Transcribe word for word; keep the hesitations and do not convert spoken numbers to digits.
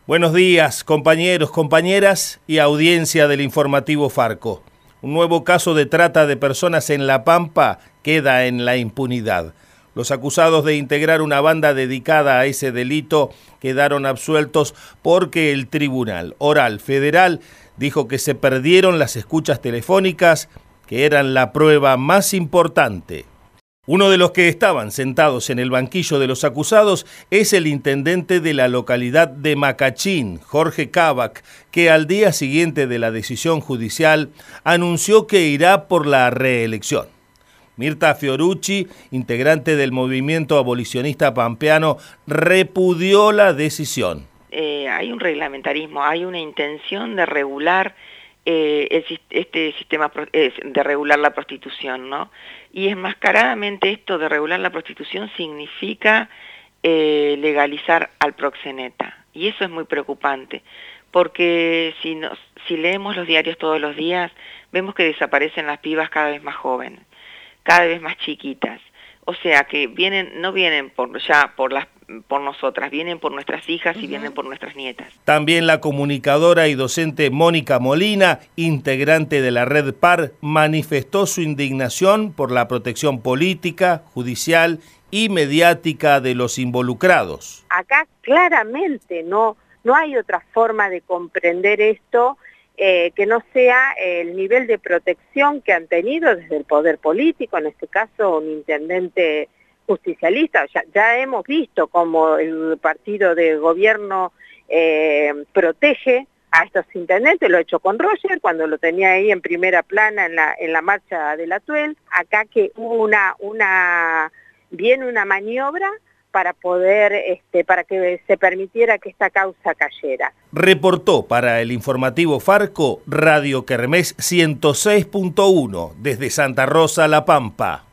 Buenos días, compañeros, compañeras y audiencia del informativo Farco. Un nuevo caso de trata de personas en La Pampa queda en la impunidad. Los acusados de integrar una banda dedicada a ese delito quedaron absueltos porque el Tribunal Oral Federal dijo que se perdieron las escuchas telefónicas, que eran la prueba más importante. Uno de los que estaban sentados en el banquillo de los acusados es el intendente de la localidad de Macachín, Jorge Cavac, que al día siguiente de la decisión judicial anunció que irá por la reelección. Mirta Fiorucci, integrante del movimiento abolicionista pampeano, repudió la decisión. Eh, hay un reglamentarismo, hay una intención de regular eh, el, este sistema eh, de regular la prostitución, ¿no? Y enmascaradamente esto de regular la prostitución significa eh, legalizar al proxeneta. Y eso es muy preocupante, porque si, nos, si leemos los diarios todos los días, vemos que desaparecen las pibas cada vez más jóvenes, cada vez más chiquitas. O sea que vienen, no vienen por ya por las por nosotras, vienen por nuestras hijas y uh-huh. vienen por nuestras nietas. También la comunicadora y docente Mónica Molina, integrante de la Red Par, manifestó su indignación por la protección política, judicial y mediática de los involucrados. Acá claramente no, no hay otra forma de comprender esto eh, que no sea el nivel de protección que han tenido desde el poder político, en este caso un intendente justicialista. Ya, ya hemos visto cómo el partido de gobierno eh, protege a estos intendentes, lo ha hecho con Roger, cuando lo tenía ahí en primera plana en la, en la marcha del Atuel. Acá que hubo una, una, viene una maniobra para poder, este, para que se permitiera que esta causa cayera. Reportó para el informativo Farco, Radio Kermés ciento seis punto uno, desde Santa Rosa, La Pampa.